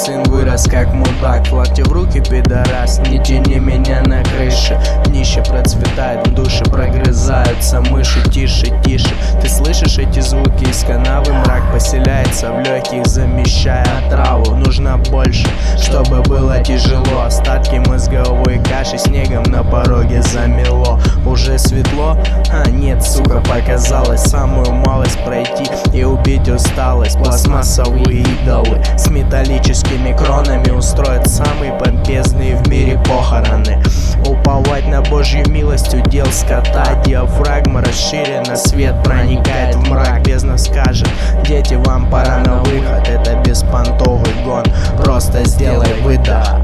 сын вырос как мудак. Флаг тебе в руки, пидорас, не тяни меня на крыше. Днище процветает, в душе прогрызаются мыши. Тише, тише, ты слышишь эти звуки из канавы? Мрак поселяется в легких, замещая отраву. Нужно больше, чтобы было тяжело. Остатки мозговой каши снегом на пороге замело. Уже светло? А нет, сука, показалось. Самую малость пройти и убить усталость. Пластмассовые идолы с металлическими кронами устроят самые помпезные в мире похороны. Уповать на Божью милость удел скота. Диафрагма расширена, свет проникает в мрак. Бездна скажет: дети, вам пора на выход. Это беспонтовый гон, просто сделай выдох.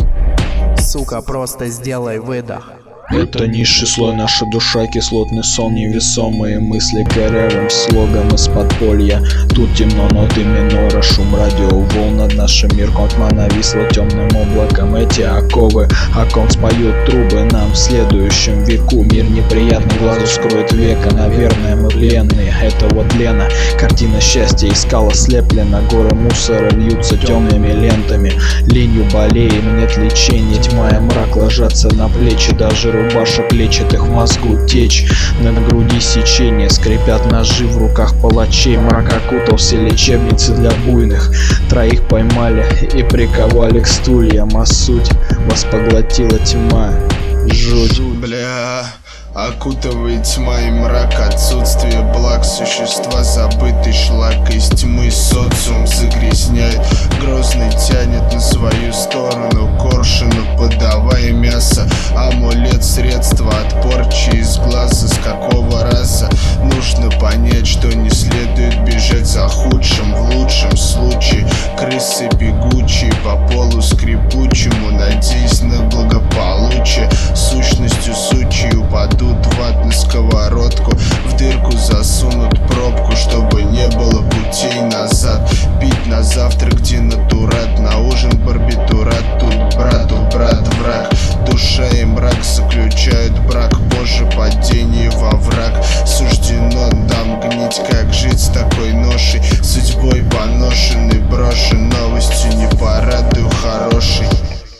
Сука, просто сделай выдох. Это низший слой, наша душа, кислотный сон, невесомые мысли корявым слогом из подполья. Тут темно, ноты минора, шум радиоволн над нашим мирком. Тьма нависла темным облаком, эти оковы окон споют трубы нам в следующем веку. Мир неприятный, глазу скроет века, наверное, мы пленные. Это вот Лена, картина счастья искала слеплена. Горы мусора льются темными лентами, ленью болеем, нет лечения. Тьма и мрак ложатся на плечи, даже рубашек лечит их в мозгу течь. На груди сечение, скрипят ножи в руках палачей. Мрак окутал все лечебницы для буйных. Троих поймали и приковали к стульям, а суть вас поглотила тьма. Жуть. Бля, окутывает тьма и мрак, отсутствие благ. Существа забытый шлак из тьмы социум загрязняет. Грозный тянет на свою сторону коршуну, подавая мясо. Амулет, средство от порчи из глаза. С какого раза нужно понять, что не следует бежать за худшим? В лучшем случае крысы бегучие по полу скрипучему, надеясь на благополучие. Сущностью сучьей упадут в ад на сковородку, в дырку засунут пробку, чтобы не было путей назад. Пить на завтрак денатурат, на ужин барбитурат. Тут брату брат враг, душа и мрак заключают брак. Позже падение во враг. Суждено нам гнить, как жить с такой ношей. Судьбой поношенный, брошен, новостью не порадую хороший.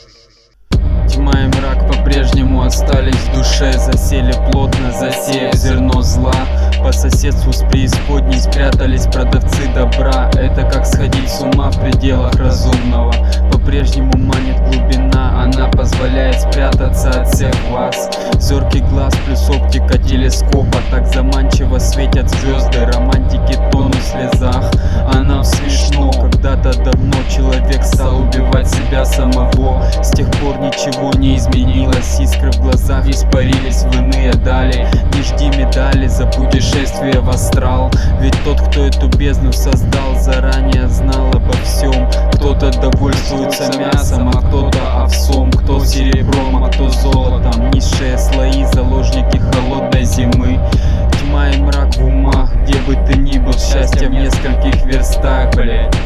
Тьма и мрак по-прежнему остались в душе, засели плотно, засеяв зерно зла. По соседству с преисподней спрятались продавцы добра. Это как сходить с ума в пределах разумного. По-прежнему манит глубина, она позволяет спрятаться от всех вас. Зоркий глаз плюс оптика телескопа, так заманчиво светят звезды. Романтики тонут в слезах, а нам смешно. Когда-то давно человек стал убивать себя самого. С тех пор ничего не изменилось, искры в глазах испарились в иные дали. Не жди медали за путешествие в астрал, ведь тот, кто эту бездну создал, заранее знал обо всем. Кто-то довольствуется мясом, а кто-то овсом, кто серебром, а кто золотом. Низшие слои, заложники холодной зимы. Тьма и мрак в умах, где бы ты ни был, счастье в нескольких верстах, блять.